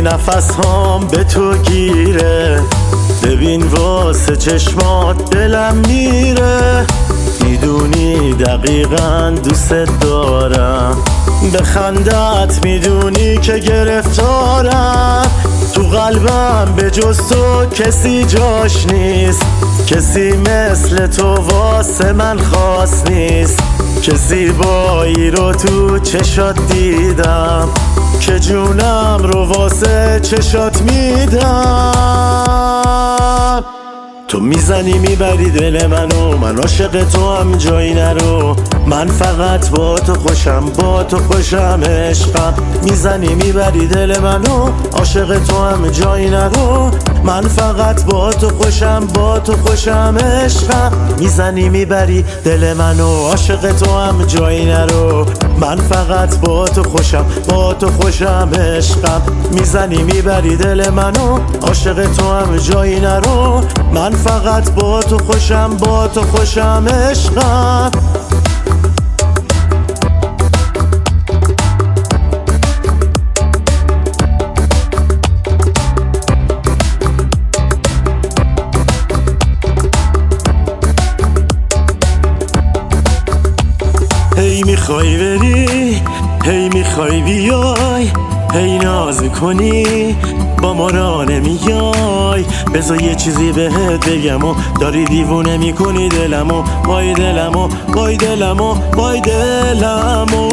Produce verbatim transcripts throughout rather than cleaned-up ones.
نفس هام به تو گیره، ببین واسه چشمات دلم میره. میدونی دقیقاً دوست دارم، به خندت میدونی که گرفتارم. تو قلبم به جز تو کسی جاش نیست، کسی مثل تو واسه من خاص نیست. که زیبایی رو تو چشات دیدم، که جونم رو واسه چشات میدم. تو میزنی میبری دل منو، من عاشق تو هم جایی نرو. من فقط با تو خوشم، با تو خوشم عشقم. میزنی میبری دل منو، عاشق تو هم جایی نرو. من فقط با تو خوشم، با تو خوشم عشقم. میزنی میبری دل منو، عاشق تو هم جایی نرو. من فقط با تو خوشم، با تو خوشم عشقم. میزنی میبری دل منو، عاشق تو هم جایی نرو. من فقط با تو خوشم، با تو خوشم عشقم. هی میخوای بری، هی میخوای بیای، هی ناز کنی با ما را نمیای. بذار یه چیزی بهت بگم و داری دیوونه میکنی دلمو. وای دلمو، وای دلمو، وای دلمو.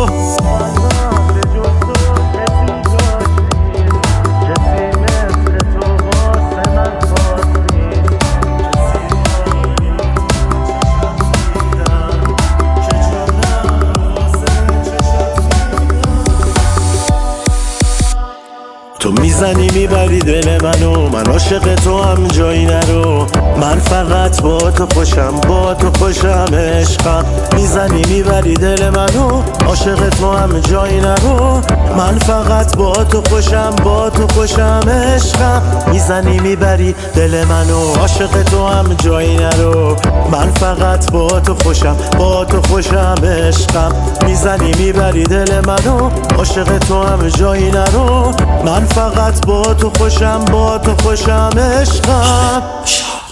تو میزنی میبری دل منو، من عاشق تو هم جایی نرو. من فقط با تو خوشم، با تو خوشم عشقم. میزنی میبری دل منو، عاشق تو هم جایی نرو. من فقط با تو خوشم، با تو خوشم عشقم. میزنی میبری دل منو، عاشق تو هم جایی نرو. من فقط با تو خوشم، با تو خوشم عشقم. میزنی میبری دل منو، عاشق تو هم جایی نرو. من فقط با تو خوشم، با تو خوشم عشقم.